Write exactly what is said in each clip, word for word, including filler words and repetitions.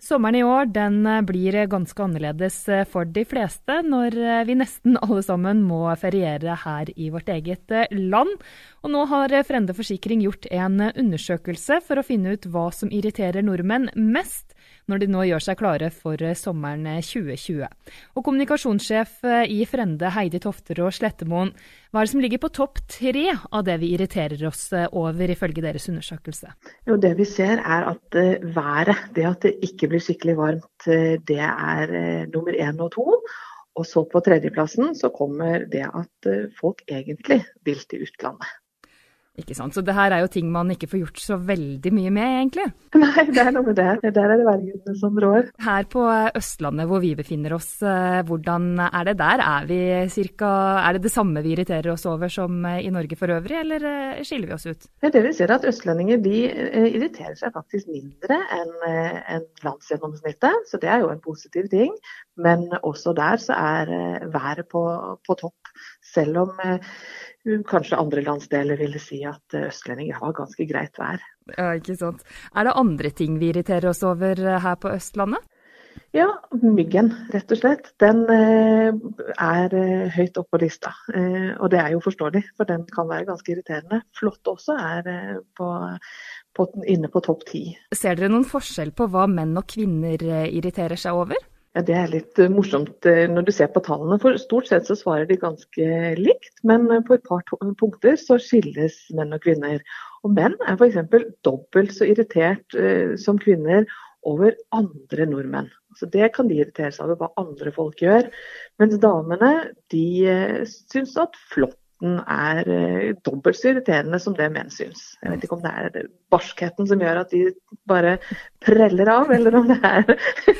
Sommeren i år den blir ganske annerledes for de fleste når vi nesten alle sammen må feriere her i vårt eget land. Og nå har Frende Forsikring gjort en undersøkelse for å finne ut hva som irriterer nordmenn mest når de nå gjør seg klare for sommeren tjue tjue. Og kommunikasjonssjef i Frende, Heidi Tofterud Slettemoen, hva er det som ligger på topp tre av det vi irriterer oss over ifølge deres undersøkelse? Jo, det vi ser er at uh, været, det at det ikke blir skikkelig varmt, uh, det er uh, nummer én og to. Og så på tredjeplassen så kommer det at uh, folk egentlig vil til utlandet. Ikke sant, så det her er jo ting man ikke får gjort så veldig mye med egentlig. Nei, det er noe med det. Der er det værgudene som rår. Her på Østlandet hvor vi befinner oss, hvordan er det der? Er, vi cirka, er det det samme vi irriterer oss over som i Norge for øvrig, eller skiller vi oss ut? Det vi ser er at østlendinger de irriterer seg faktisk mindre enn, enn landsgjennomsnittet, så det er jo en positiv ting. Men også der så er været på, på topp, selv om kanskje andre landsdeler ville si at østlendinger har ganske greit vær. Ja, ikke sant. Er det andre ting vi irriterer oss over her på Østlandet? Ja, myggen, rett og slett. Den eh, er eh, høyt oppe på lista, eh, og det er jo forståelig, for den kan være ganske irriterende. Flått også er eh, på, på, inne på topp ti. Ser dere noen forskjell på hva menn og kvinner irriterer seg over? Ja, det er litt morsomt når du ser på tallene, for stort sett så svarer de ganske likt, men på et par punkter så skilles menn og kvinner. Og menn er for eksempel dobbelt så irritert eh, som kvinner over andre nordmenn. Så det kan de irritere seg over hva andre folk gjør, mens damene de eh, syns at flott er eh, dobbelt så irriterende som det menn syns. Jeg vet ikke om det er det barskheten som gjør at de bare preller av, eller om det er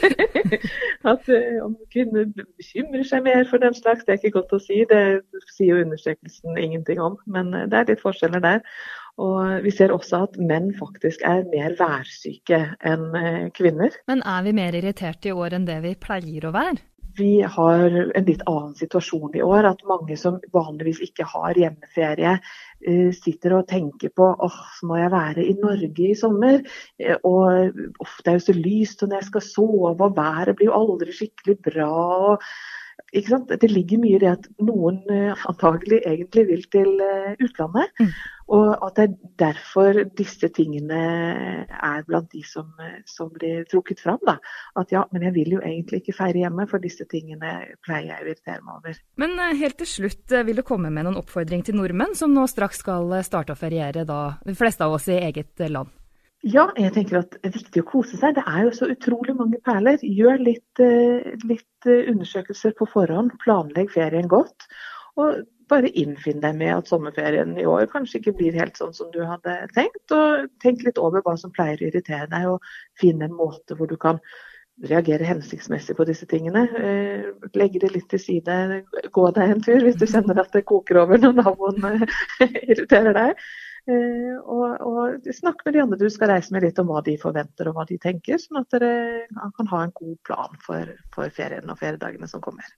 at eh, om kvinner bekymrer seg mer for den slags. Det er ikke godt å si, det sier jo undersøkelsen ingenting om, men eh, det er litt forskjeller der. Og vi ser også at menn faktisk er mer værsyke enn eh, kvinner. Men er vi mer irritert i år enn det vi pleier å være? Vi har en litt annen situasjon i år, at mange som vanligvis ikke har hjemmeferie, sitter og tenker på, åh, så må jeg være i Norge i sommer, og ofte er jo så lyst når jeg skal sove, og været blir jo aldri skikkelig bra, og ikke sant? Det ligger mye i det at noen antagelig egentlig vil til utlandet, mm. og at det er derfor disse tingene er blant de som, som blir trukket fram. Da. At ja, men jeg vil jo egentlig ikke feire hjemme, for disse tingene pleier jeg å irritere meg over. Men helt til slutt, vil du komme med noen oppfordring til nordmenn som nå straks skal starte å feriere, da, de fleste av oss i eget land? Ja, jeg tenker at det er viktig å kose seg. Det er jo så utrolig mange perler. Gjør litt, litt undersøkelser på forhånd, planlegg ferien godt, og bare innfinn deg med at sommerferien i år kanskje ikke blir helt sånn som du hadde tenkt, og tenk litt over hva som pleier å irritere deg, og finn en måte hvor du kan reagere hensiktsmessig på disse tingene. Legge det litt til side, gå deg en tur hvis du kjenner at det koker over når naboen irriterer deg. Uh, og, og snakk med de andre du skal reise med litt om hva de forventer og hva de tenker, sånn at dere kan ha en god plan for, for ferien og feriedagene som kommer.